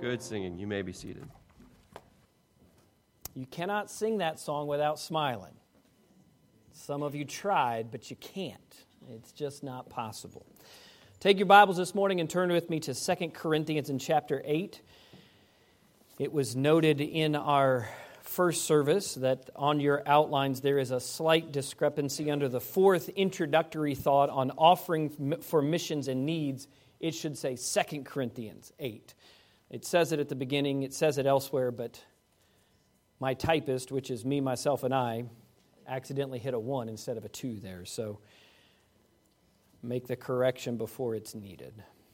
Good singing. You may be seated. You cannot sing that song without smiling. Some of you tried, but you can't. It's just not possible. Take your Bibles this morning and turn with me to 2 Corinthians in chapter 8. It was noted in our first service that on your outlines there is a slight discrepancy under the fourth introductory thought on offering for missions and needs. It should say 2 Corinthians 8. It says it at the beginning, it says it elsewhere, but my typist, which is me, myself, and I, accidentally hit a 1 instead of a 2 there. So make the correction before it's needed.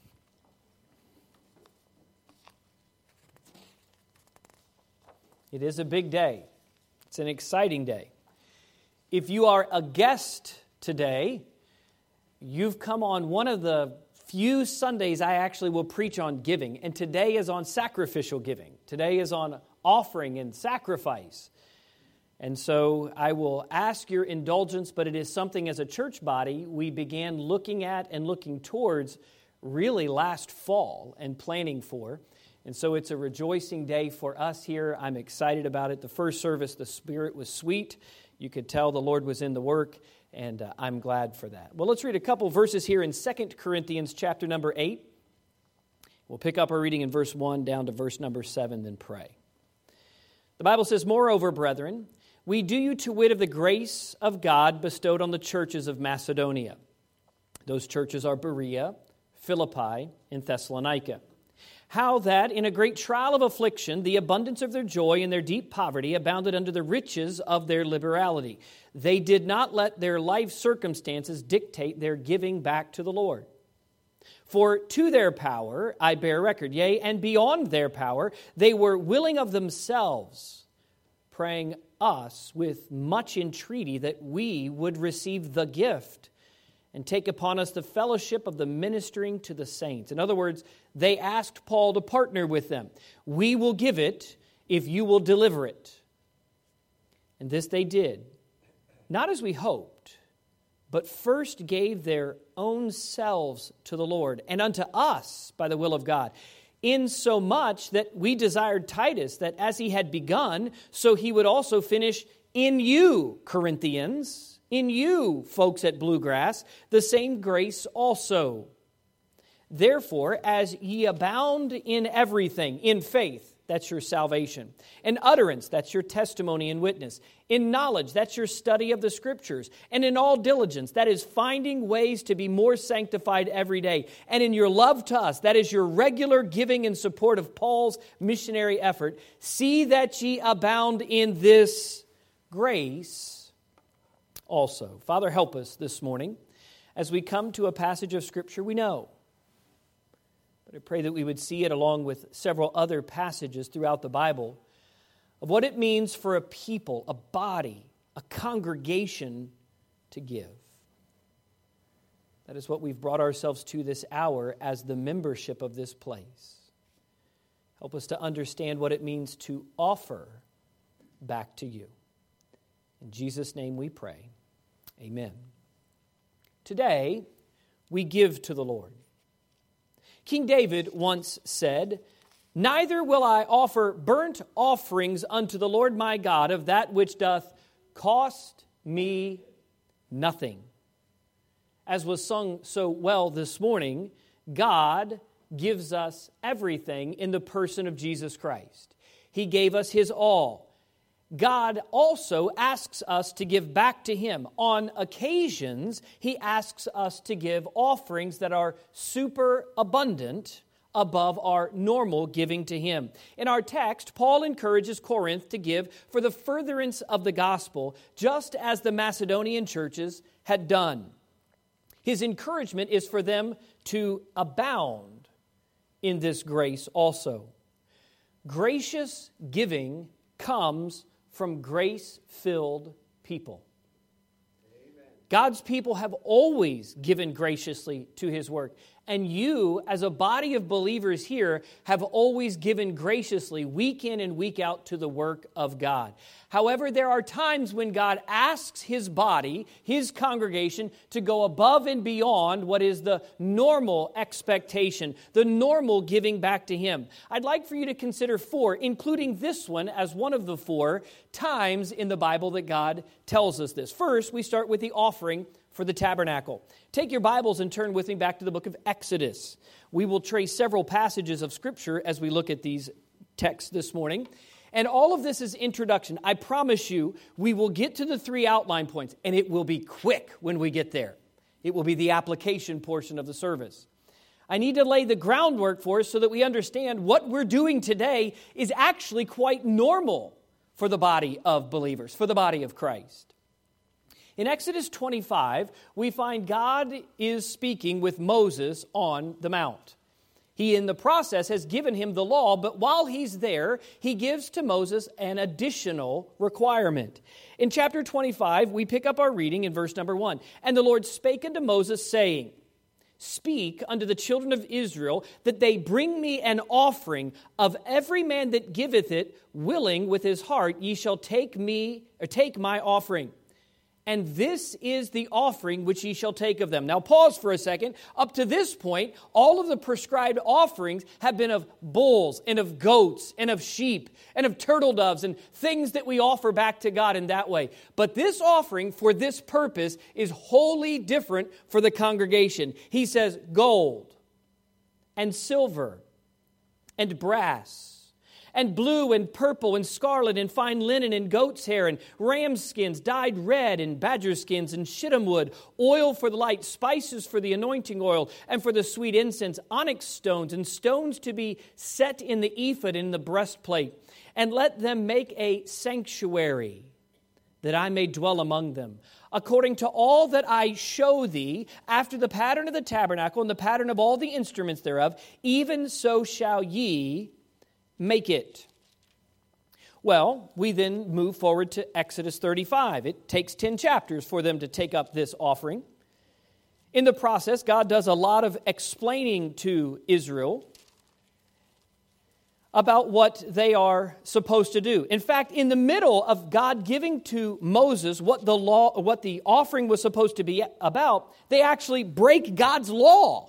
It is a big day. It's an exciting day. If you are a guest today, you've come on one of the few Sundays I actually will preach on giving, and today is on sacrificial giving. Today is on offering and sacrifice. And so I will ask your indulgence, but it is something as a church body we began looking at and looking towards really last fall and planning for. And so it's a rejoicing day for us here. I'm excited about it. The first service, the Spirit was sweet. You could tell the Lord was in the work, and I'm glad for that. Well, let's read a couple verses here in 2 Corinthians chapter number 8. We'll pick up our reading in verse 1 down to verse number 7, then pray. The Bible says, "Moreover, brethren, we do you to wit of the grace of God bestowed on the churches of Macedonia." Those churches are Berea, Philippi, and Thessalonica. "How that in a great trial of affliction, the abundance of their joy and their deep poverty abounded under the riches of their liberality. They did not let their life circumstances dictate their giving back to the Lord. For to their power I bear record, yea, and beyond their power, they were willing of themselves, praying us with much entreaty that we would receive the gift and take upon us the fellowship of the ministering to the saints." In other words, they asked Paul to partner with them. "We will give it if you will deliver it." And this they did, not as we hoped, but first gave their own selves to the Lord, and unto us by the will of God, insomuch that we desired Titus, that as he had begun, so he would also finish in you, Corinthians, in you, folks at Bluegrass, the same grace also. Therefore, as ye abound in everything, in faith, that's your salvation, in utterance, that's your testimony and witness, in knowledge, that's your study of the Scriptures, and in all diligence, that is finding ways to be more sanctified every day, and in your love to us, that is your regular giving in support of Paul's missionary effort, see that ye abound in this grace also. Father, help us this morning as we come to a passage of Scripture we know. But I pray that we would see it along with several other passages throughout the Bible of what it means for a people, a body, a congregation to give. That is what we've brought ourselves to this hour as the membership of this place. Help us to understand what it means to offer back to you. In Jesus' name we pray. Amen. Today, we give to the Lord. King David once said, "Neither will I offer burnt offerings unto the Lord my God of that which doth cost me nothing." As was sung so well this morning, God gives us everything in the person of Jesus Christ. He gave us His all. God also asks us to give back to Him. On occasions, He asks us to give offerings that are super abundant above our normal giving to Him. In our text, Paul encourages Corinth to give for the furtherance of the gospel, just as the Macedonian churches had done. His encouragement is for them to abound in this grace also. Gracious giving comes from grace-filled people. Amen. God's people have always given graciously to His work, And you, as a body of believers here, have always given graciously, week in and week out, to the work of God. However, there are times when God asks His body, His congregation, to go above and beyond what is the normal expectation, the normal giving back to Him. I'd like for you to consider 4, including this one as one of the 4 times in the Bible that God tells us this. First, we start with the offering for the tabernacle. Take your Bibles and turn with me back to the book of Exodus. We will trace several passages of Scripture as we look at these texts this morning. And all of this is introduction. I promise you, we will get to the 3 outline points, and it will be quick when we get there. It will be the application portion of the service. I need to lay the groundwork for us so that we understand what we're doing today is actually quite normal for the body of believers, for the body of Christ. In Exodus 25, we find God is speaking with Moses on the mount. He, in the process, has given him the law, but while he's there, he gives to Moses an additional requirement. In chapter 25, we pick up our reading in verse number 1. And the Lord spake unto Moses, saying, Speak unto the children of Israel, that they bring me an offering of every man that giveth it willing with his heart. Ye shall take my offering. And this is the offering which ye shall take of them. Now pause for a second. Up to this point, all of the prescribed offerings have been of bulls and of goats and of sheep and of turtle doves and things that we offer back to God in that way. But this offering for this purpose is wholly different for the congregation. He says gold and silver and brass and blue and purple and scarlet and fine linen and goat's hair and ram skins dyed red and badger skins and shittim wood, oil for the light, spices for the anointing oil and for the sweet incense, onyx stones and stones to be set in the ephod and in the breastplate. And let them make a sanctuary that I may dwell among them, according to all that I show thee, after the pattern of the tabernacle and the pattern of all the instruments thereof, even so shall ye make it. Well, we then move forward to Exodus 35. It takes 10 chapters for them to take up this offering. In the process, God does a lot of explaining to Israel about what they are supposed to do. In fact, in the middle of God giving to Moses what the offering was supposed to be about, they actually break God's law.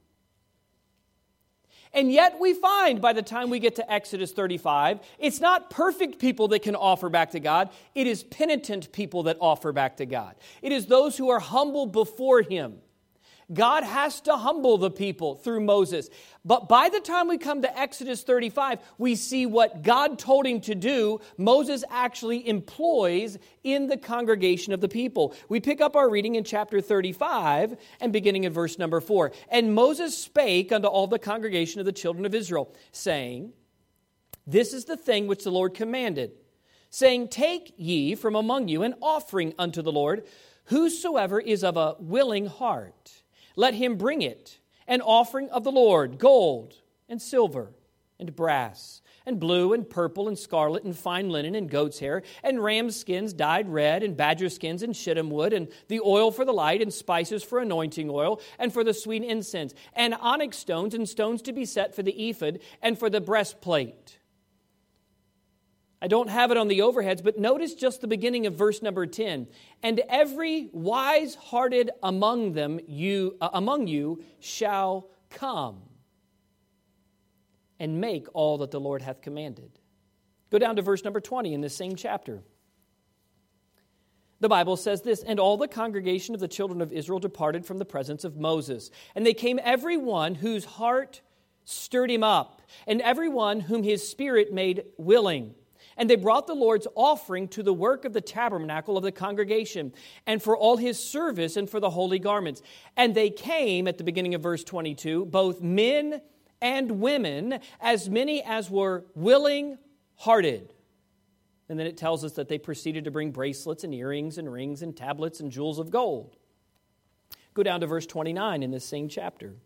And yet we find by the time we get to Exodus 35, it's not perfect people that can offer back to God. It is penitent people that offer back to God. It is those who are humble before Him. God has to humble the people through Moses. But by the time we come to Exodus 35, we see what God told him to do, Moses actually employs in the congregation of the people. We pick up our reading in chapter 35 and beginning in verse number 4. And Moses spake unto all the congregation of the children of Israel, saying, This is the thing which the Lord commanded, saying, Take ye from among you an offering unto the Lord, whosoever is of a willing heart. Let him bring it, an offering of the Lord, gold and silver and brass and blue and purple and scarlet and fine linen and goat's hair and ram skins dyed red and badger skins and shittim wood and the oil for the light and spices for anointing oil and for the sweet incense and onyx stones and stones to be set for the ephod and for the breastplate. I don't have it on the overheads, but notice just the beginning of verse number 10. And every wise-hearted among you shall come and make all that the Lord hath commanded. Go down to verse number 20 in this same chapter. The Bible says this, And all the congregation of the children of Israel departed from the presence of Moses. And they came every one whose heart stirred him up, and every one whom his spirit made willing. And they brought the Lord's offering to the work of the tabernacle of the congregation, and for all his service and for the holy garments. And they came, at the beginning of verse 22, both men and women, as many as were willing-hearted. And then it tells us that they proceeded to bring bracelets and earrings and rings and tablets and jewels of gold. Go down to verse 29 in this same chapter.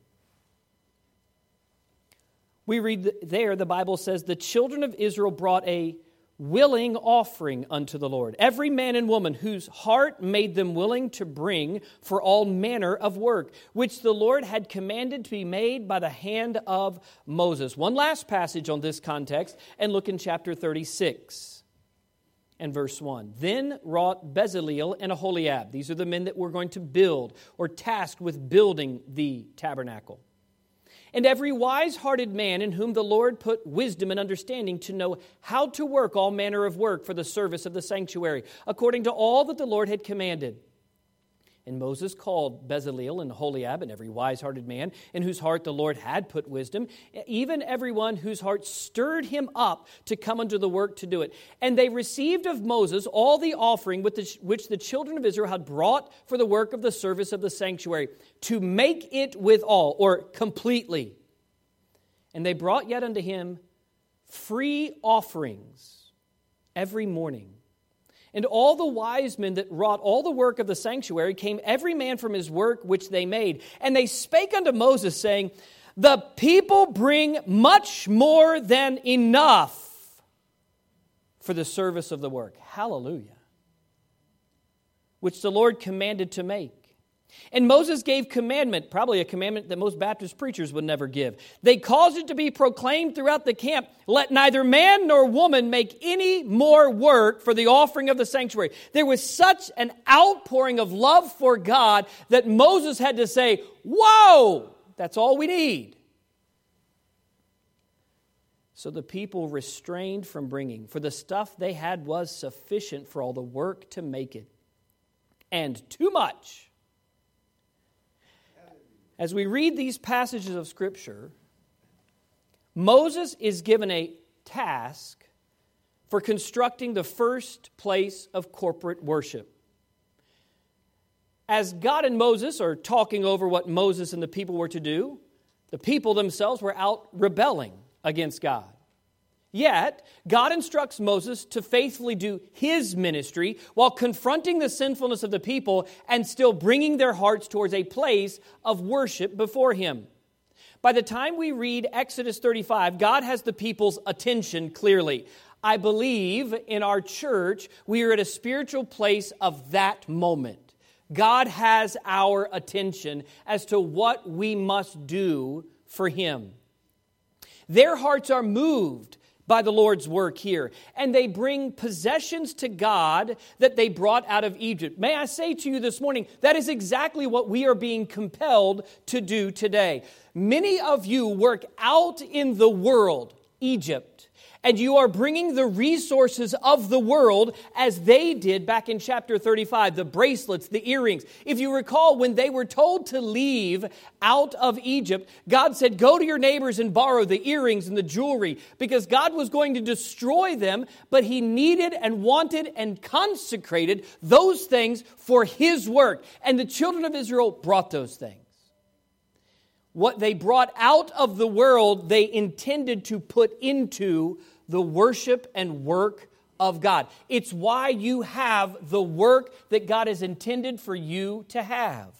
We read there, the Bible says, The children of Israel brought a willing offering unto the Lord. Every man and woman whose heart made them willing to bring for all manner of work, which the Lord had commanded to be made by the hand of Moses. One last passage on this context, and look in chapter 36 and verse 1. Then wrought Bezaleel and Aholiab. These are the men that were going to build or tasked with building the tabernacle. And every wise-hearted man in whom the Lord put wisdom and understanding to know how to work all manner of work for the service of the sanctuary, according to all that the Lord had commanded. And Moses called Bezaleel and Aholiab and every wise-hearted man in whose heart the Lord had put wisdom, even everyone whose heart stirred him up to come unto the work to do it. And they received of Moses all the offering which the children of Israel had brought for the work of the service of the sanctuary, to make it withal, or completely. And they brought yet unto him free offerings every morning. And all the wise men that wrought all the work of the sanctuary came every man from his work which they made. And they spake unto Moses, saying, the people bring much more than enough for the service of the work. Hallelujah. Which the Lord commanded to make. And Moses gave commandment, probably a commandment that most Baptist preachers would never give. They caused it to be proclaimed throughout the camp, let neither man nor woman make any more work for the offering of the sanctuary. There was such an outpouring of love for God that Moses had to say, whoa, that's all we need. So the people restrained from bringing, for the stuff they had was sufficient for all the work to make it, and too much. As we read these passages of Scripture, Moses is given a task for constructing the first place of corporate worship. As God and Moses are talking over what Moses and the people were to do, the people themselves were out rebelling against God. Yet, God instructs Moses to faithfully do his ministry while confronting the sinfulness of the people and still bringing their hearts towards a place of worship before him. By the time we read Exodus 35, God has the people's attention clearly. I believe in our church we are at a spiritual place of that moment. God has our attention as to what we must do for him. Their hearts are moved by the Lord's work here. And they bring possessions to God that they brought out of Egypt. May I say to you this morning, that is exactly what we are being compelled to do today. Many of you work out in the world, Egypt, and you are bringing the resources of the world as they did back in chapter 35, the bracelets, the earrings. If you recall, when they were told to leave out of Egypt, God said, go to your neighbors and borrow the earrings and the jewelry, because God was going to destroy them, but he needed and wanted and consecrated those things for his work. And the children of Israel brought those things. What they brought out of the world, they intended to put into the worship and work of God. It's why you have the work that God has intended for you to have.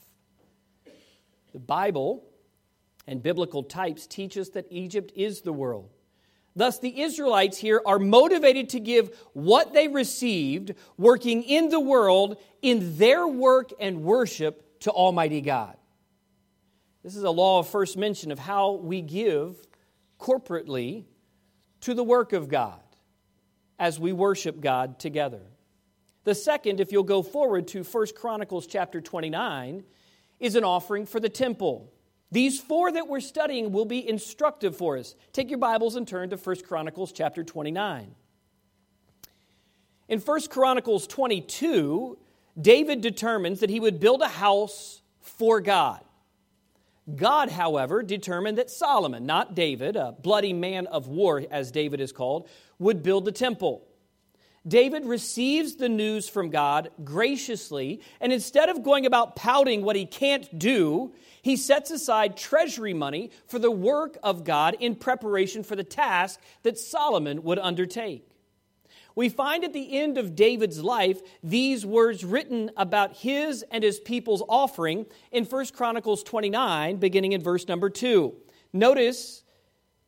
The Bible and biblical types teach us that Egypt is the world. Thus, the Israelites here are motivated to give what they received, working in the world, in their work and worship to Almighty God. This is a law of first mention of how we give corporately to the work of God as we worship God together. The second, if you'll go forward to 1 Chronicles chapter 29, is an offering for the temple. These four that we're studying will be instructive for us. Take your Bibles and turn to 1 Chronicles chapter 29. In 1 Chronicles 22, David determines that he would build a house for God. God, however, determined that Solomon, not David, a bloody man of war, as David is called, would build the temple. David receives the news from God graciously, and instead of going about pouting what he can't do, he sets aside treasury money for the work of God in preparation for the task that Solomon would undertake. We find at the end of David's life these words written about his and his people's offering in 1 Chronicles 29, beginning in verse number 2. Notice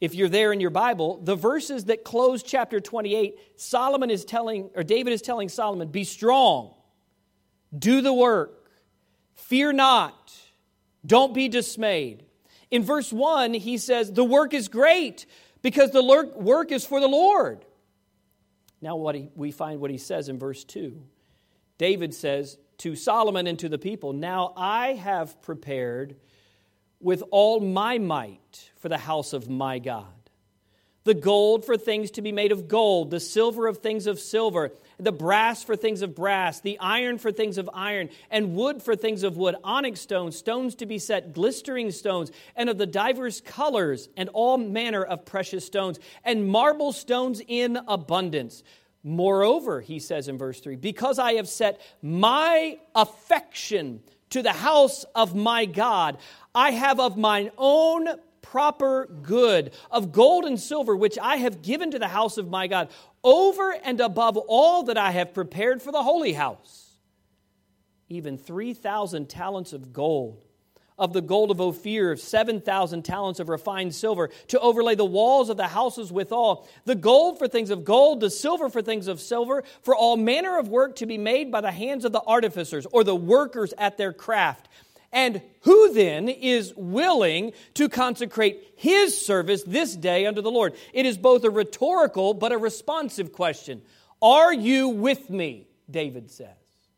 if you're there in your Bible, the verses that close chapter 28, David is telling Solomon, be strong, do the work, fear not, don't be dismayed. In verse 1, he says, the work is great because the work is for the Lord. Now we find what he says in verse 2. David says to Solomon and to the people, now I have prepared with all my might for the house of my God. The gold for things to be made of gold, the silver of things of silver, the brass for things of brass, the iron for things of iron, and wood for things of wood, onyx stones, stones to be set, glistering stones, and of the divers colors, and all manner of precious stones, and marble stones in abundance. Moreover, he says in verse 3, because I have set my affection to the house of my God, I have of mine own proper good of gold and silver, which I have given to the house of my God, over and above all that I have prepared for the holy house, even 3,000 talents of gold, of the gold of Ophir, 7,000 talents of refined silver, to overlay the walls of the houses withal, the gold for things of gold, the silver for things of silver, for all manner of work to be made by the hands of the artificers, or the workers at their craft. And who then is willing to consecrate his service this day unto the Lord? It is both a rhetorical but a responsive question. Are you with me? David says.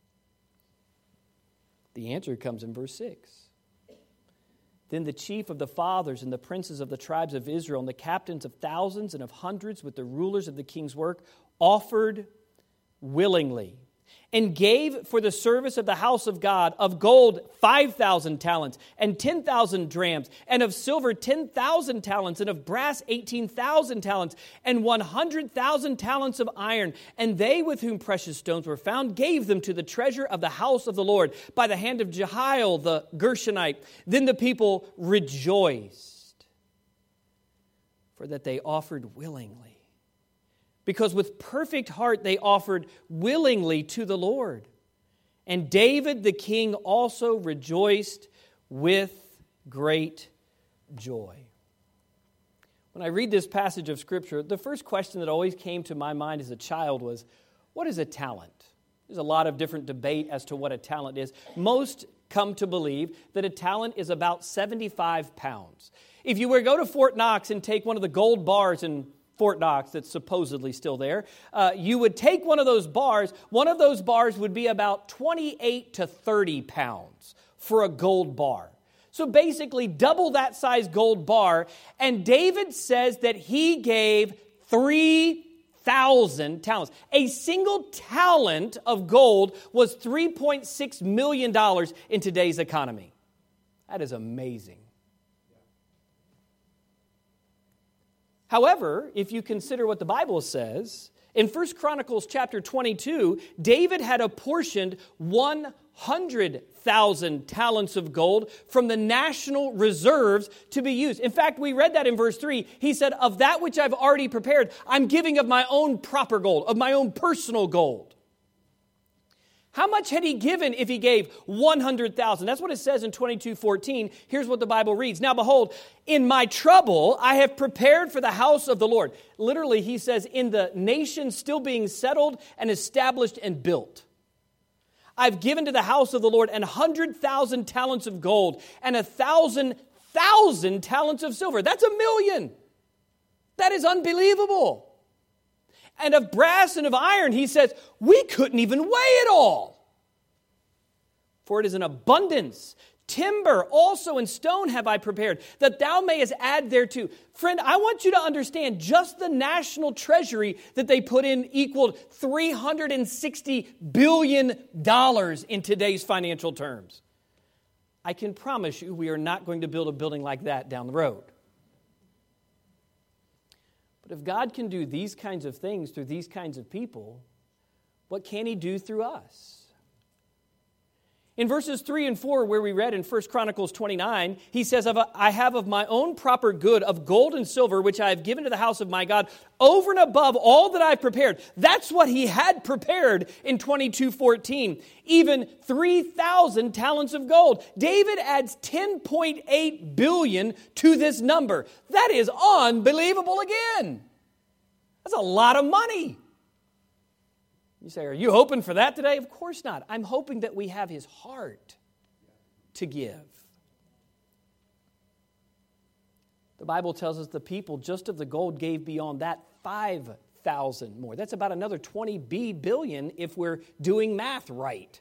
The answer comes in verse 6. Then the chief of the fathers and the princes of the tribes of Israel and the captains of thousands and of hundreds with the rulers of the king's work offered willingly, and gave for the service of the house of God of gold 5,000 talents, and 10,000 drams, and of silver 10,000 talents, and of brass 18,000 talents, and 100,000 talents of iron. And they with whom precious stones were found gave them to the treasure of the house of the Lord by the hand of Jehiel the Gershonite. Then the people rejoiced, for that they offered willingly. Because with perfect heart they offered willingly to the Lord. And David the king also rejoiced with great joy. When I read this passage of Scripture, the first question that always came to my mind as a child was, what is a talent? There's a lot of different debate as to what a talent is. Most come to believe that a talent is about 75 pounds. If you were to go to Fort Knox and take one of the gold bars in Fort Knox that's supposedly still there, you would take one of those bars would be about 28 to 30 pounds for a gold bar. So basically double that size gold bar, and David says that he gave 3,000 talents. A single talent of gold was $3.6 million in today's economy. That is amazing. However, if you consider what the Bible says, in 1 Chronicles chapter 22, David had apportioned 100,000 talents of gold from the national reserves to be used. In fact, we read that in verse 3. He said, of that which I've already prepared, I'm giving of my own proper gold, of my own personal gold. How much had he given if he gave 100,000? That's what it says in 22:14. Here's what the Bible reads. Now behold, in my trouble I have prepared for the house of the Lord. Literally, he says, in the nation still being settled and established and built, I've given to the house of the Lord 100,000 talents of gold and 1,000 talents of silver. That's 1,000,000. That is unbelievable. And of brass and of iron, he says, we couldn't even weigh it all. For it is an abundance. Timber also and stone have I prepared, that thou mayest add thereto. Friend, I want you to understand, just the national treasury that they put in equaled $360 billion in today's financial terms. I can promise you we are not going to build a building like that down the road. But if God can do these kinds of things through these kinds of people, what can He do through us? In verses 3 and 4, where we read in 1 Chronicles 29, he says, I have of my own proper good of gold and silver, which I have given to the house of my God, over and above all that I've prepared. That's what he had prepared in 22:14. Even 3,000 talents of gold. David adds 10.8 billion to this number. That is unbelievable again. That's a lot of money. You say, are you hoping for that today? Of course not. I'm hoping that we have his heart to give. The Bible tells us the people just of the gold gave beyond that 5,000 more. That's about another 20 billion if we're doing math right.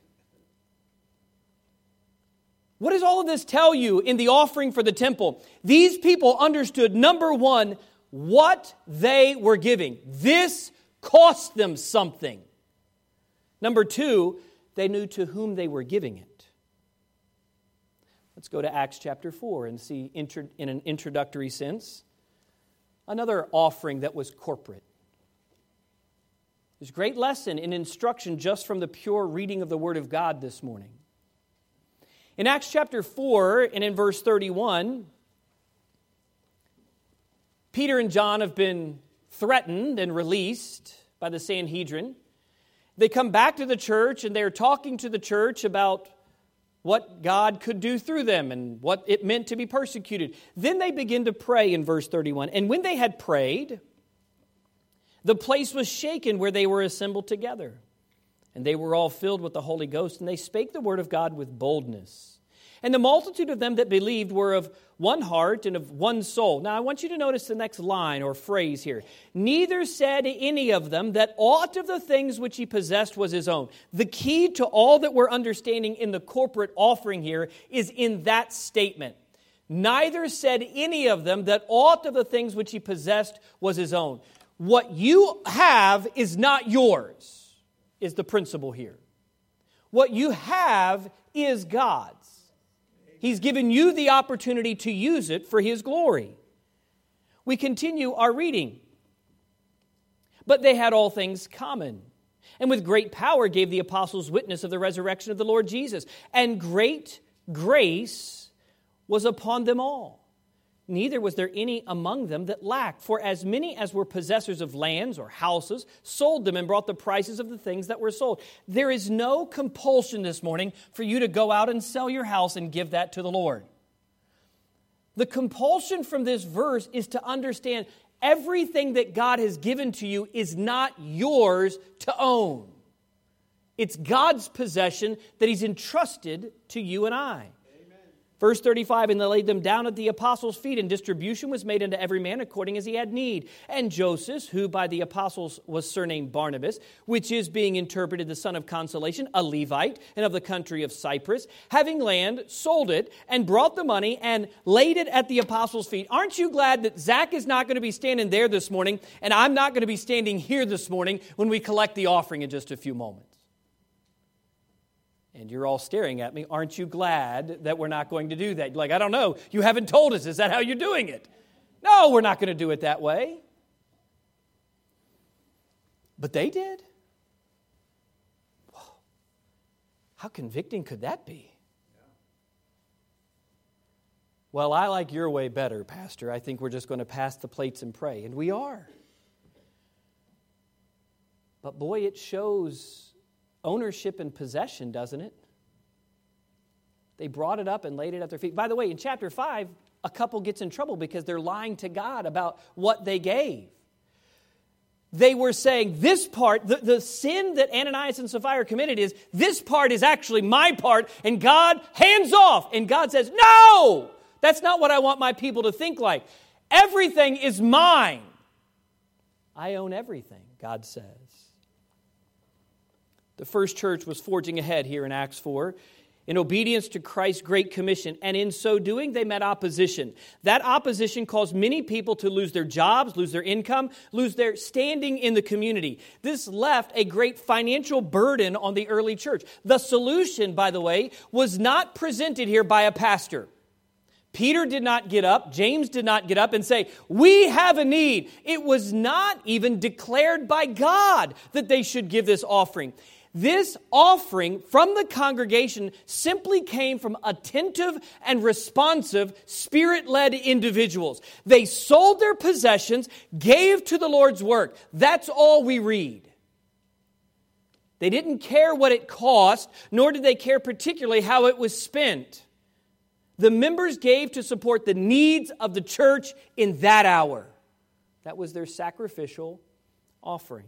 What does all of this tell you in the offering for the temple? These people understood, number one, what they were giving. This cost them something. Number two, they knew to whom they were giving it. Let's go to Acts chapter 4 and see, in an introductory sense, another offering that was corporate. There's a great lesson in instruction just from the pure reading of the Word of God this morning. In Acts chapter 4 and in verse 31, Peter and John have been threatened and released by the Sanhedrin. They come back to the church and they're talking to the church about what God could do through them and what it meant to be persecuted. Then they begin to pray in verse 31. And when they had prayed, the place was shaken where they were assembled together. And they were all filled with the Holy Ghost, and they spake the word of God with boldness. And the multitude of them that believed were of one heart and of one soul. Now, I want you to notice the next line or phrase here. Neither said any of them that aught of the things which he possessed was his own. The key to all that we're understanding in the corporate offering here is in that statement. Neither said any of them that aught of the things which he possessed was his own. What you have is not yours, is the principle here. What you have is God's. He's given you the opportunity to use it for His glory. We continue our reading. But they had all things common, and with great power gave the apostles witness of the resurrection of the Lord Jesus. And great grace was upon them all. Neither was there any among them that lacked. For as many as were possessors of lands or houses sold them and brought the prices of the things that were sold. There is no compulsion this morning for you to go out and sell your house and give that to the Lord. The compulsion from this verse is to understand everything that God has given to you is not yours to own. It's God's possession that He's entrusted to you and I. Verse 35, and they laid them down at the apostles' feet, and distribution was made unto every man according as he had need. And Joseph, who by the apostles was surnamed Barnabas, which is being interpreted the son of consolation, a Levite, and of the country of Cyprus, having land, sold it, and brought the money, and laid it at the apostles' feet. Aren't you glad that Zach is not going to be standing there this morning, and I'm not going to be standing here this morning when we collect the offering in just a few moments? And you're all staring at me. Aren't you glad that we're not going to do that? You're like, I don't know. You haven't told us. Is that how you're doing it? No, we're not going to do it that way. But they did. Whoa. How convicting could that be? Well, I like your way better, Pastor. I think we're just going to pass the plates and pray. And we are. But boy, it shows ownership and possession, doesn't it? They brought it up and laid it at their feet. By the way, in chapter 5, a couple gets in trouble because they're lying to God about what they gave. They were saying this part, the sin that Ananias and Sapphira committed is, this part is actually my part, and God, hands off. And God says, no, that's not what I want my people to think like. Everything is mine. I own everything, God says. The first church was forging ahead here in Acts 4 in obedience to Christ's great commission. And in so doing, they met opposition. That opposition caused many people to lose their jobs, lose their income, lose their standing in the community. This left a great financial burden on the early church. The solution, by the way, was not presented here by a pastor. Peter did not get up, James did not get up and say, we have a need. It was not even declared by God that they should give this offering. This offering from the congregation simply came from attentive and responsive, Spirit-led individuals. They sold their possessions, gave to the Lord's work. That's all we read. They didn't care what it cost, nor did they care particularly how it was spent. The members gave to support the needs of the church in that hour. That was their sacrificial offering.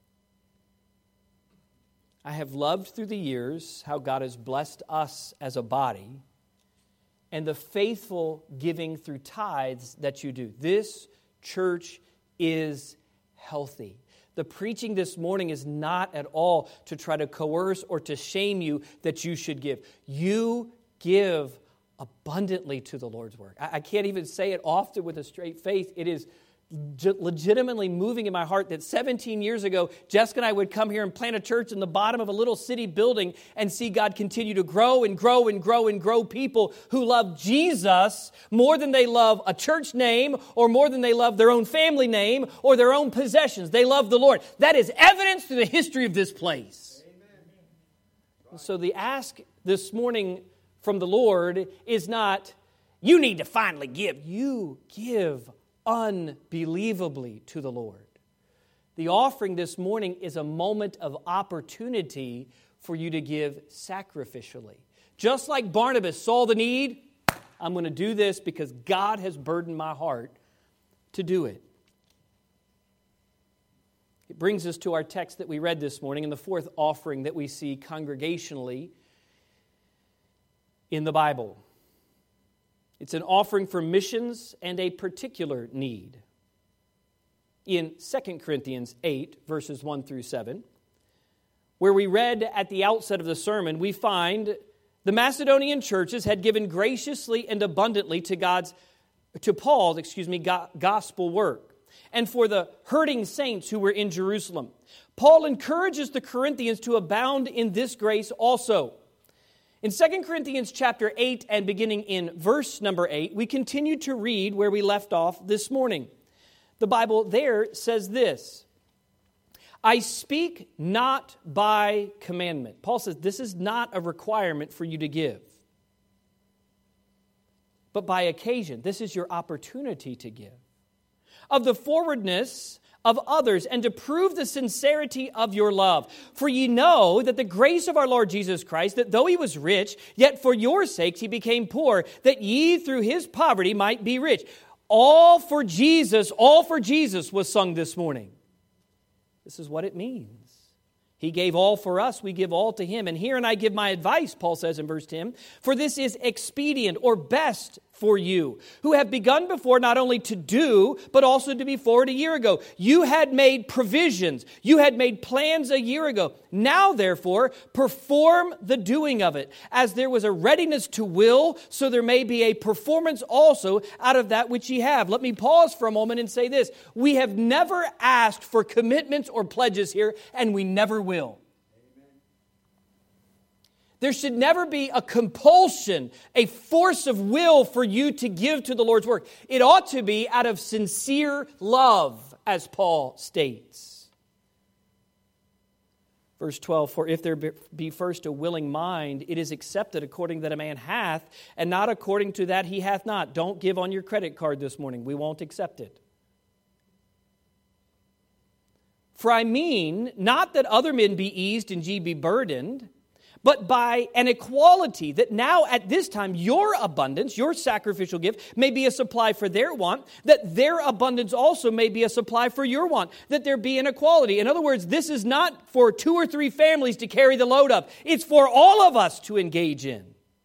I have loved through the years how God has blessed us as a body and the faithful giving through tithes that you do. This church is healthy. The preaching this morning is not at all to try to coerce or to shame you that you should give. You give abundantly to the Lord's work. I can't even say it often with a straight face. It is legitimately moving in my heart that 17 years ago, Jessica and I would come here and plant a church in the bottom of a little city building and see God continue to grow and grow and grow and grow people who love Jesus more than they love a church name or more than they love their own family name or their own possessions. They love the Lord. That is evidence through the history of this place. Amen. So the ask this morning from the Lord is not, you need to finally give. You give unbelievably to the Lord. The offering this morning is a moment of opportunity for you to give sacrificially. Just like Barnabas saw the need, I'm going to do this because God has burdened my heart to do it. It brings us to our text that we read this morning and the fourth offering that we see congregationally in the Bible. It's an offering for missions and a particular need. In 2 Corinthians 8, verses 1 through 7, where we read at the outset of the sermon, we find the Macedonian churches had given graciously and abundantly to Paul's gospel work, and for the hurting saints who were in Jerusalem. Paul encourages the Corinthians to abound in this grace also. In 2 Corinthians chapter 8 and beginning in verse number 8, we continue to read where we left off this morning. The Bible there says this, I speak not by commandment. Paul says this is not a requirement for you to give, but by occasion. This is your opportunity to give. Of the forwardness of others, and to prove the sincerity of your love. For ye know that the grace of our Lord Jesus Christ, that though he was rich, yet for your sakes he became poor, that ye through his poverty might be rich. All for Jesus was sung this morning. This is what it means. He gave all for us, we give all to him. And herein I give my advice, Paul says in verse 10, for this is expedient or best for you, who have begun before not only to do, but also to be forward a year ago. You had made provisions. You had made plans a year ago. Now, therefore, perform the doing of it. As there was a readiness to will, so there may be a performance also out of that which ye have. Let me pause for a moment and say this. We have never asked for commitments or pledges here, and we never will. There should never be a compulsion, a force of will for you to give to the Lord's work. It ought to be out of sincere love, as Paul states. Verse 12, for if there be first a willing mind, it is accepted according that a man hath, and not according to that he hath not. Don't give on your credit card this morning. We won't accept it. For I mean, not that other men be eased and ye be burdened, but by an equality, that now at this time your abundance, your sacrificial gift, may be a supply for their want, that their abundance also may be a supply for your want, that there be an equality. In other words, this is not for 2 or 3 families to carry the load of. It's for all of us to engage in.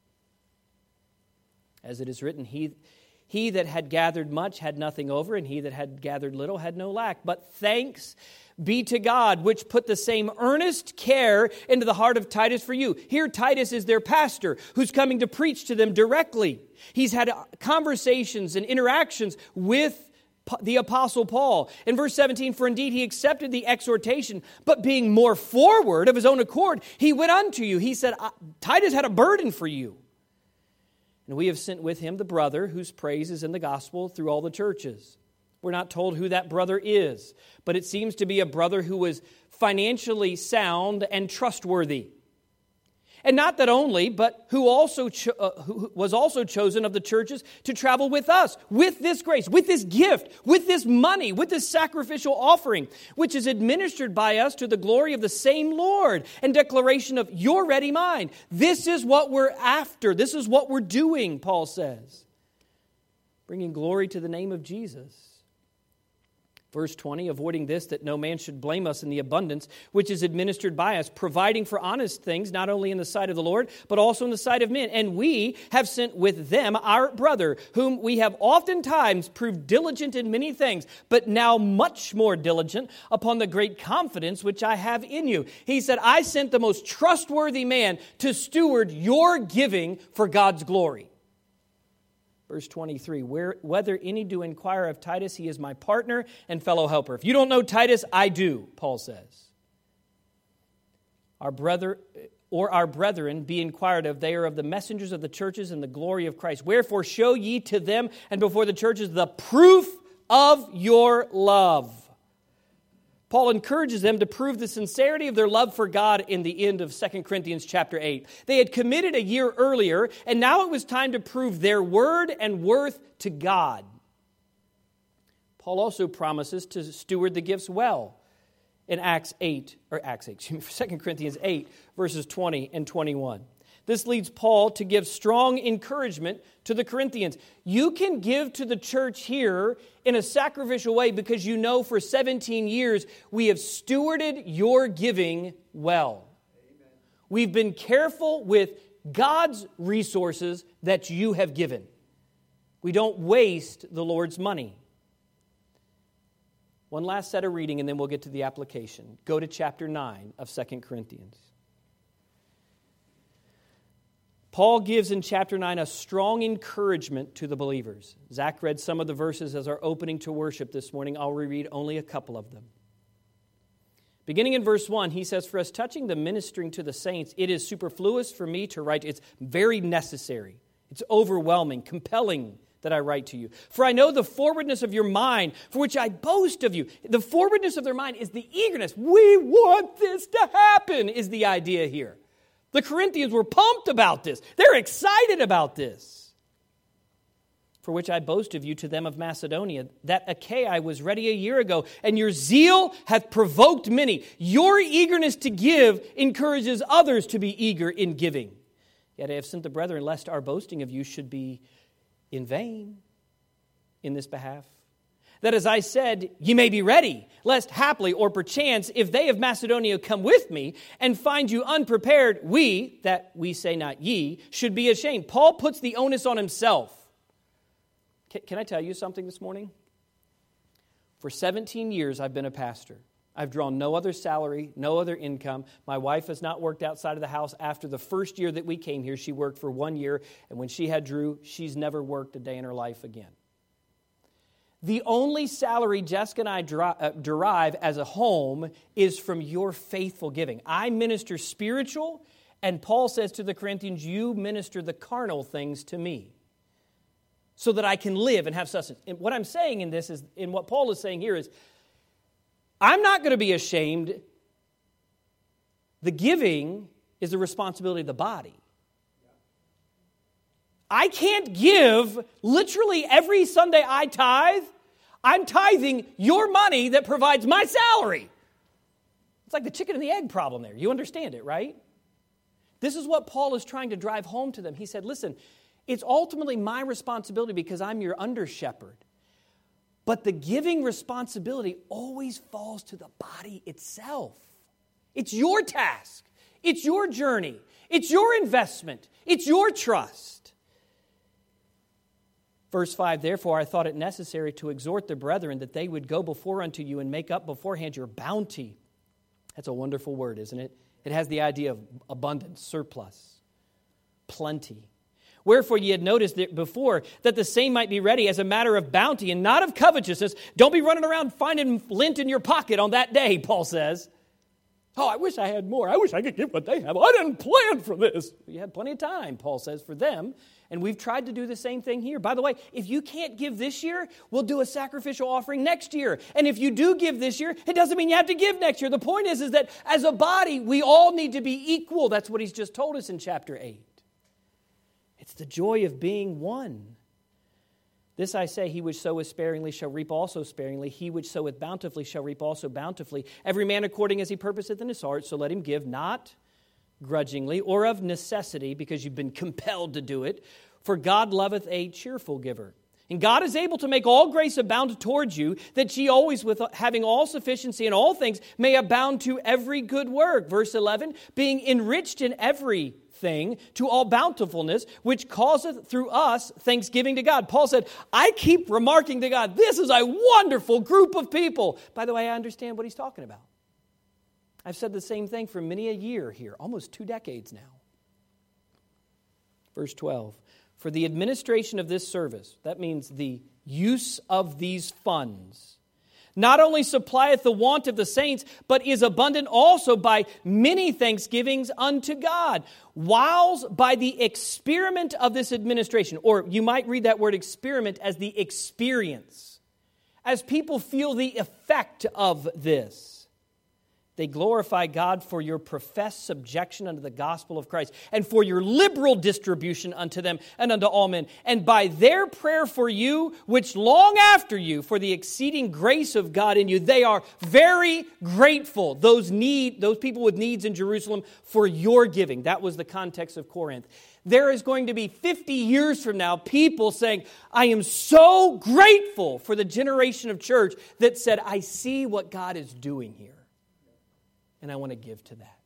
As it is written, he that had gathered much had nothing over, and he that had gathered little had no lack. But thanks be to God, which put the same earnest care into the heart of Titus for you. Here Titus is their pastor, who's coming to preach to them directly. He's had conversations and interactions with the Apostle Paul. In verse 17, for indeed he accepted the exhortation, but being more forward of his own accord, he went unto you. He said, Titus had a burden for you. And we have sent with him the brother whose praise is in the gospel through all the churches. We're not told who that brother is, but it seems to be a brother who was financially sound, and trustworthy. And not that only, but who was also chosen of the churches to travel with us, with this grace, with this gift, with this money, with this sacrificial offering, which is administered by us to the glory of the same Lord and declaration of your ready mind. This is what we're after. This is what we're doing, Paul says. Bringing glory to the name of Jesus. Verse 20, avoiding this, that no man should blame us in the abundance which is administered by us, providing for honest things, not only in the sight of the Lord, but also in the sight of men. And we have sent with them our brother, whom we have oftentimes proved diligent in many things, but now much more diligent upon the great confidence which I have in you. He said, I sent the most trustworthy man to steward your giving for God's glory. Verse 23, whether any do inquire of Titus, he is my partner and fellow helper. If you don't know Titus, I do, Paul says. Our brethren be inquired of, they are of the messengers of the churches and the glory of Christ. Wherefore show ye to them and before the churches the proof of your love. Paul encourages them to prove the sincerity of their love for God in the end of 2 Corinthians chapter 8. They had committed a year earlier, and now it was time to prove their word and worth to God. Paul also promises to steward the gifts well in 2 Corinthians 8, verses 20 and 21. This leads Paul to give strong encouragement to the Corinthians. You can give to the church here in a sacrificial way because you know for 17 years we have stewarded your giving well. Amen. We've been careful with God's resources that you have given. We don't waste the Lord's money. One last set of reading and then we'll get to the application. Go to chapter 9 of 2 Corinthians. Paul gives in chapter 9 a strong encouragement to the believers. Zach read some of the verses as our opening to worship this morning. I'll reread only a couple of them. Beginning in verse 1, he says, for us touching the ministering to the saints, it is superfluous for me to write. It's very necessary. It's overwhelming, compelling that I write to you. For I know the forwardness of your mind, for which I boast of you. The forwardness of their mind is the eagerness. We want this to happen, is the idea here. The Corinthians were pumped about this. They're excited about this. For which I boast of you to them of Macedonia, that Achaia was ready a year ago, and your zeal hath provoked many. Your eagerness to give encourages others to be eager in giving. Yet I have sent the brethren, lest our boasting of you should be in vain in this behalf. That as I said, ye may be ready, lest haply or perchance, if they of Macedonia come with me and find you unprepared, we, that we say not ye, should be ashamed. Paul puts the onus on himself. Can I tell you something this morning? For 17 years I've been a pastor. I've drawn no other salary, no other income. My wife has not worked outside of the house. After the first year that we came here, she worked for 1 year. And when she had Drew, she's never worked a day in her life again. The only salary Jessica and I derive as a home is from your faithful giving. I minister spiritual, and Paul says to the Corinthians, you minister the carnal things to me so that I can live and have sustenance. And what I'm saying in this is, in what Paul is saying here is, I'm not going to be ashamed. The giving is the responsibility of the body. I can't give literally every Sunday I tithe. I'm tithing your money that provides my salary. It's like the chicken and the egg problem there. You understand it, right? This is what Paul is trying to drive home to them. He said, listen, it's ultimately my responsibility because I'm your under-shepherd. But the giving responsibility always falls to the body itself. It's your task. It's your journey. It's your investment. It's your trust. Verse 5, therefore I thought it necessary to exhort the brethren that they would go before unto you and make up beforehand your bounty. That's a wonderful word, isn't it? It has the idea of abundance, surplus, plenty. Wherefore ye had noticed before that the same might be ready as a matter of bounty and not of covetousness. Don't be running around finding lint in your pocket on that day, Paul says. Oh, I wish I had more. I wish I could give what they have. I didn't plan for this. You had plenty of time, Paul says, for them. And we've tried to do the same thing here. By the way, if you can't give this year, we'll do a sacrificial offering next year. And if you do give this year, it doesn't mean you have to give next year. The point is that as a body, we all need to be equal. That's what he's just told us in chapter 8. It's the joy of being one. This I say, he which soweth sparingly shall reap also sparingly. He which soweth bountifully shall reap also bountifully. Every man according as he purposeth in his heart, so let him give, not grudgingly or of necessity, because you've been compelled to do it. For God loveth a cheerful giver. And God is able to make all grace abound towards you, that ye always, with having all sufficiency in all things, may abound to every good work. Verse 11, being enriched in every thing to all bountifulness, which causeth through us thanksgiving to God. Paul said, I keep remarking to God, this is a wonderful group of people. By the way, I understand what he's talking about. I've said the same thing for many a year here, almost 2 decades now. Verse 12, for the administration of this service, that means the use of these funds, not only supplieth the want of the saints, but is abundant also by many thanksgivings unto God. Whiles by the experiment of this administration, or you might read that word experiment as the experience, as people feel the effect of this, they glorify God for your professed subjection unto the gospel of Christ, and for your liberal distribution unto them and unto all men. And by their prayer for you, which long after you, for the exceeding grace of God in you, they are very grateful, those people with needs in Jerusalem, for your giving. That was the context of Corinth. There is going to be 50 years from now, people saying, I am so grateful for the generation of church that said, I see what God is doing here. And I want to give to that.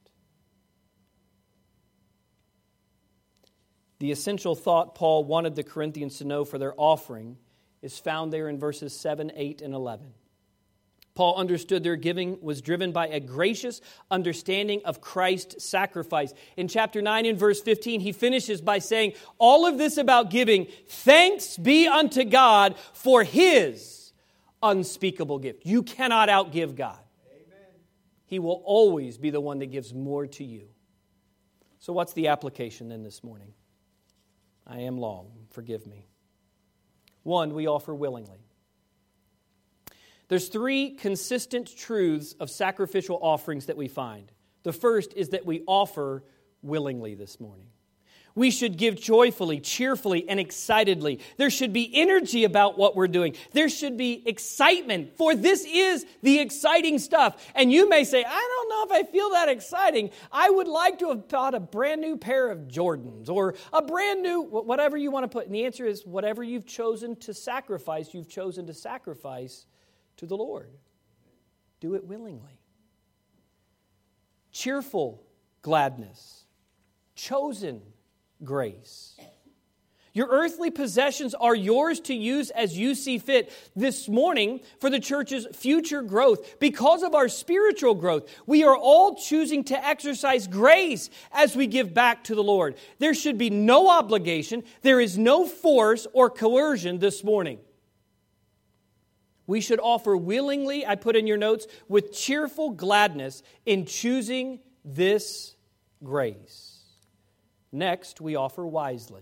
The essential thought Paul wanted the Corinthians to know for their offering is found there in verses 7, 8, and 11. Paul understood their giving was driven by a gracious understanding of Christ's sacrifice. In chapter 9 and verse 15, he finishes by saying, all of this about giving, thanks be unto God for His unspeakable gift. You cannot outgive God. He will always be the one that gives more to you. So what's the application then this morning? I am long. Forgive me. 1, we offer willingly. There's 3 consistent truths of sacrificial offerings that we find. The first is that we offer willingly this morning. We should give joyfully, cheerfully, and excitedly. There should be energy about what we're doing. There should be excitement, for this is the exciting stuff. And you may say, I don't know if I feel that exciting. I would like to have bought a brand new pair of Jordans or a brand new, whatever you want to put. And the answer is, whatever you've chosen to sacrifice to the Lord. Do it willingly. Cheerful gladness. Chosen grace. Your earthly possessions are yours to use as you see fit. This morning, for the church's future growth, because of our spiritual growth, we are all choosing to exercise grace as we give back to the Lord. There should be no obligation. There is no force or coercion this morning. We should offer willingly, I put in your notes, with cheerful gladness in choosing this grace. Next, we offer wisely.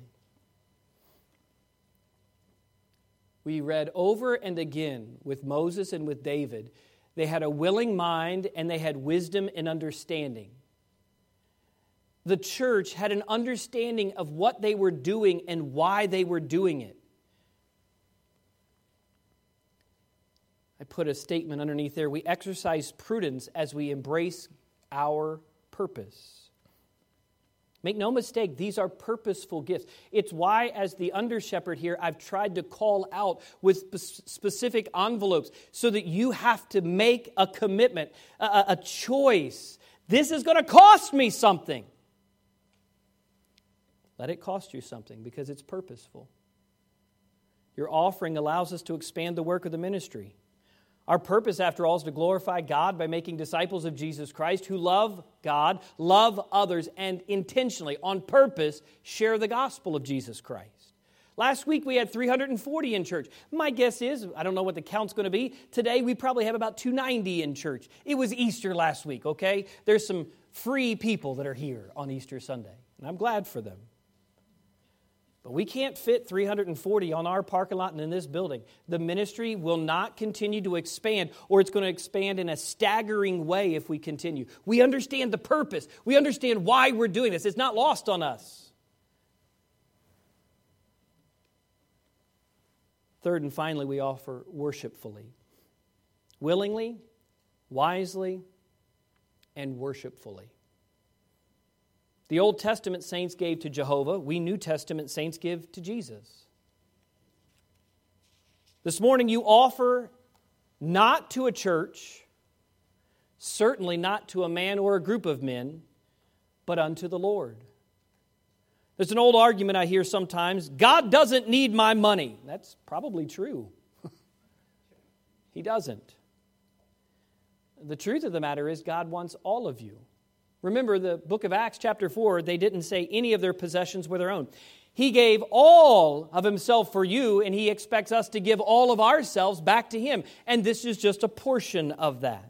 We read over and again with Moses and with David, they had a willing mind and they had wisdom and understanding. The church had an understanding of what they were doing and why they were doing it. I put a statement underneath there. We exercise prudence as we embrace our purpose. Make no mistake, these are purposeful gifts. It's why, as the under-shepherd here, I've tried to call out with specific envelopes so that you have to make a commitment, a choice. This is going to cost me something. Let it cost you something because it's purposeful. Your offering allows us to expand the work of the ministry. Our purpose, after all, is to glorify God by making disciples of Jesus Christ who love God, love others, and intentionally, on purpose, share the gospel of Jesus Christ. Last week we had 340 in church. My guess is, I don't know what the count's going to be, today we probably have about 290 in church. It was Easter last week, okay? There's some free people that are here on Easter Sunday, and I'm glad for them. But we can't fit 340 on our parking lot and in this building. The ministry will not continue to expand, or it's going to expand in a staggering way if we continue. We understand the purpose. We understand why we're doing this. It's not lost on us. Third and finally, we offer worshipfully. Willingly, wisely, and worshipfully. The Old Testament saints gave to Jehovah. We New Testament saints give to Jesus. This morning you offer not to a church, certainly not to a man or a group of men, but unto the Lord. There's an old argument I hear sometimes, God doesn't need my money. That's probably true. He doesn't. The truth of the matter is God wants all of you. Remember the book of Acts chapter 4, they didn't say any of their possessions were their own. He gave all of himself for you, and he expects us to give all of ourselves back to him. And this is just a portion of that.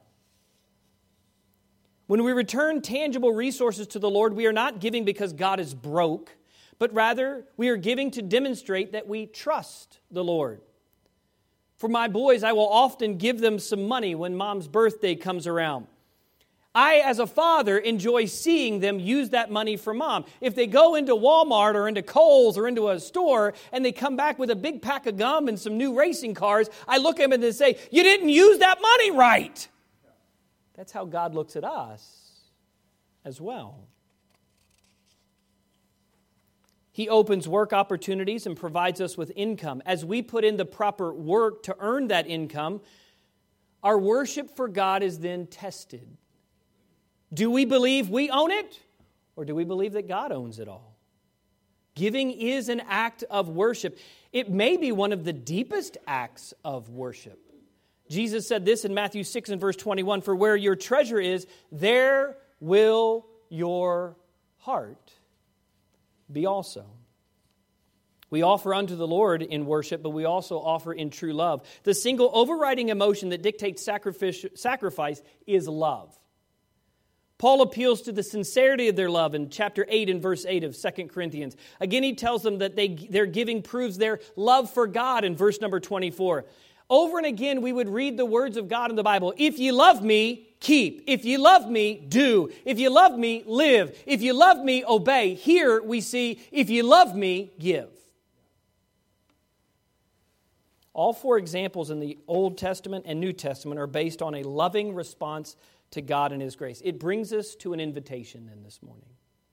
When we return tangible resources to the Lord, we are not giving because God is broke, but rather we are giving to demonstrate that we trust the Lord. For my boys, I will often give them some money when mom's birthday comes around. I, as a father, enjoy seeing them use that money for mom. If they go into Walmart or into Kohl's or into a store and they come back with a big pack of gum and some new racing cars, I look at them and say, you didn't use that money right. That's how God looks at us as well. He opens work opportunities and provides us with income. As we put in the proper work to earn that income, our worship for God is then tested. Do we believe we own it, or do we believe that God owns it all? Giving is an act of worship. It may be one of the deepest acts of worship. Jesus said this in Matthew 6 and verse 21, for where your treasure is, there will your heart be also. We offer unto the Lord in worship, but we also offer in true love. The single overriding emotion that dictates sacrifice is love. Paul appeals to the sincerity of their love in chapter 8 and verse 8 of 2 Corinthians. Again, he tells them that their giving proves their love for God in verse number 24. Over and again, we would read the words of God in the Bible. If you love me, keep. If you love me, do. If you love me, live. If you love me, obey. Here we see, if you love me, give. All four examples in the Old Testament and New Testament are based on a loving response to God and His grace. It brings us to an invitation then this morning.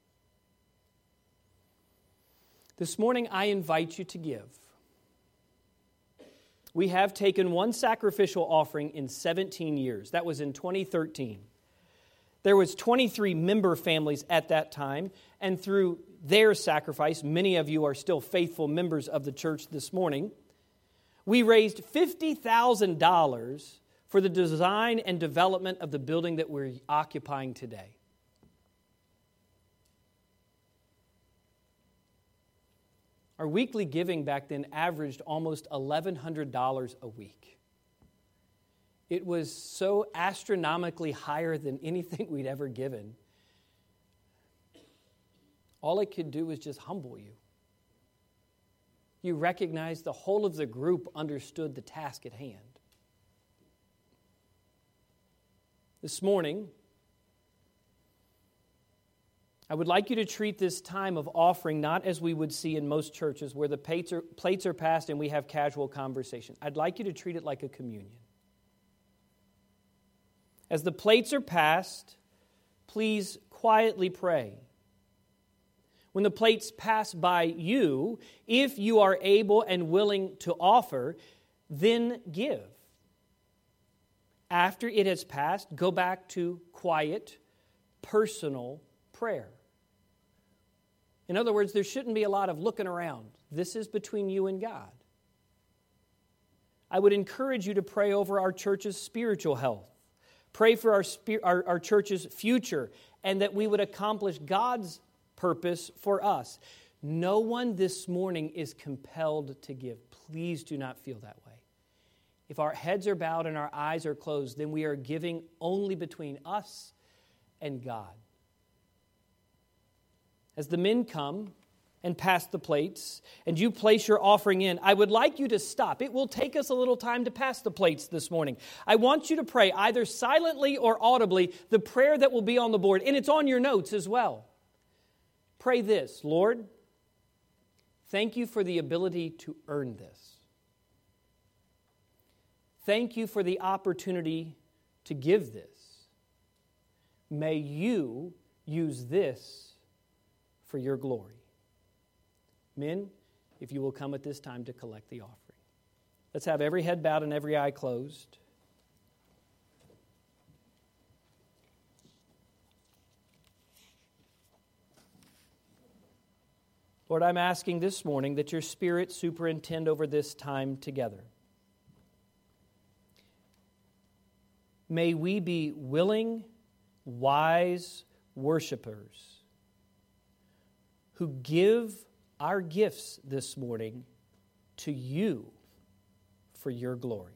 This morning, I invite you to give. We have taken one sacrificial offering in 17 years. That was in 2013. There was 23 member families at that time, and through their sacrifice, many of you are still faithful members of the church this morning, we raised $50,000 for the design and development of the building that we're occupying today. Our weekly giving back then averaged almost $1,100 a week. It was so astronomically higher than anything we'd ever given. All it could do was just humble you. You recognized the whole of the group understood the task at hand. This morning, I would like you to treat this time of offering not as we would see in most churches where the plates are passed and we have casual conversation. I'd like you to treat it like a communion. As the plates are passed, please quietly pray. When the plates pass by you, if you are able and willing to offer, then give. After it has passed, go back to quiet, personal prayer. In other words, there shouldn't be a lot of looking around. This is between you and God. I would encourage you to pray over our church's spiritual health. Pray for our church's future and that we would accomplish God's purpose for us. No one this morning is compelled to give. Please do not feel that way. If our heads are bowed and our eyes are closed, then we are giving only between us and God. As the men come and pass the plates, and you place your offering in, I would like you to stop. It will take us a little time to pass the plates this morning. I want you to pray either silently or audibly the prayer that will be on the board, and it's on your notes as well. Pray this: Lord, thank you for the ability to earn this. Thank you for the opportunity to give this. May you use this for your glory. Men, if you will come at this time to collect the offering. Let's have every head bowed and every eye closed. Lord, I'm asking this morning that your Spirit superintend over this time together. May we be willing, wise worshipers who give our gifts this morning to you for your glory.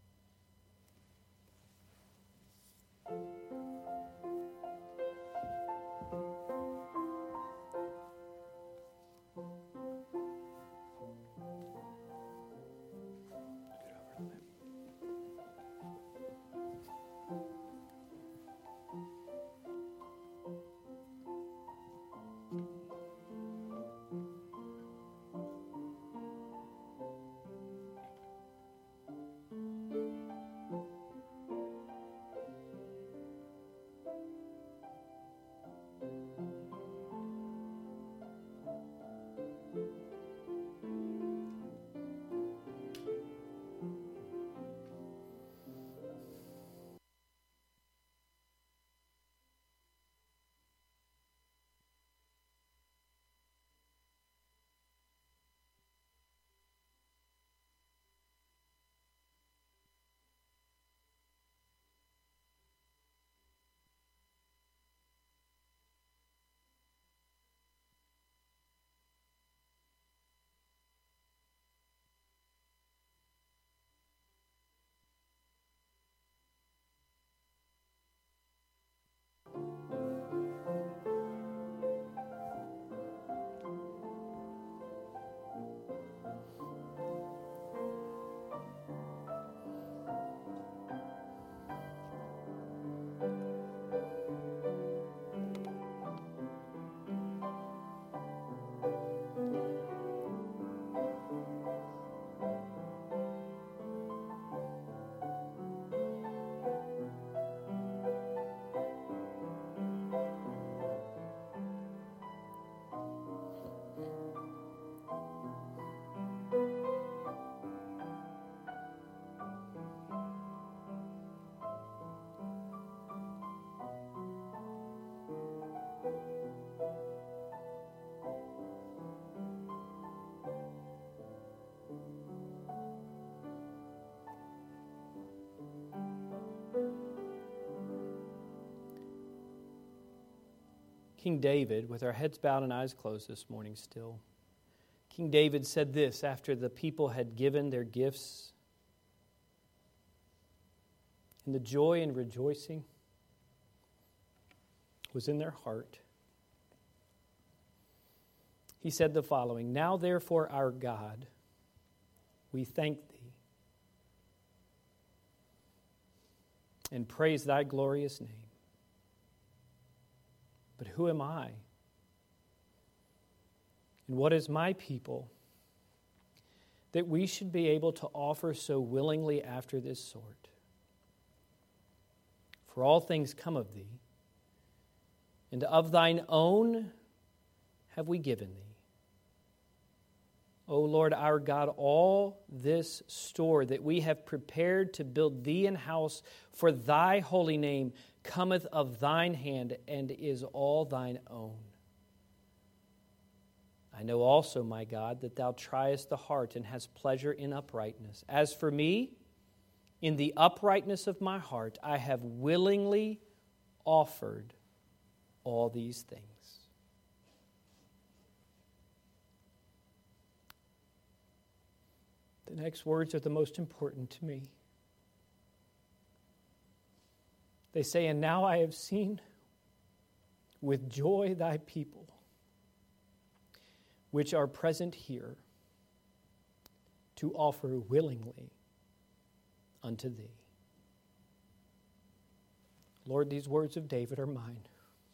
King David, with our heads bowed and eyes closed this morning still, King David said this after the people had given their gifts, and the joy and rejoicing was in their heart. He said the following: "Now therefore, our God, we thank thee and praise thy glorious name. But who am I? And what is my people that we should be able to offer so willingly after this sort? For all things come of thee, and of thine own have we given thee. O Lord our God, all this store that we have prepared to build thee an house for thy holy name cometh of thine hand and is all thine own. I know also, my God, that thou triest the heart and hast pleasure in uprightness. As for me, in the uprightness of my heart, I have willingly offered all these things." The next words are the most important to me. They say, "And now I have seen with joy thy people, which are present here, to offer willingly unto thee." Lord, these words of David are mine.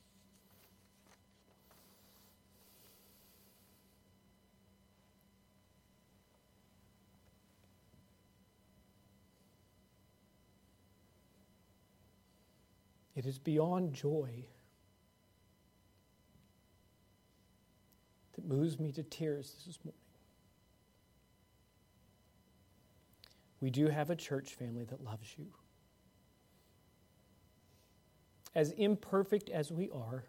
It is beyond joy that moves me to tears this morning. We do have a church family that loves you. As imperfect as we are,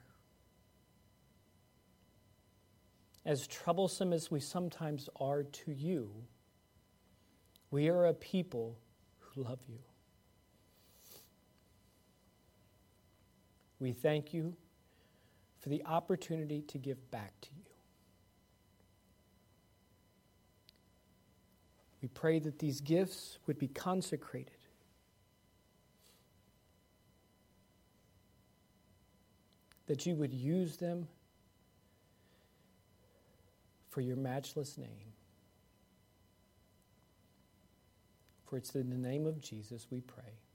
as troublesome as we sometimes are to you, we are a people who love you. We thank you for the opportunity to give back to you. We pray that these gifts would be consecrated, that you would use them for your matchless name. For it's in the name of Jesus we pray.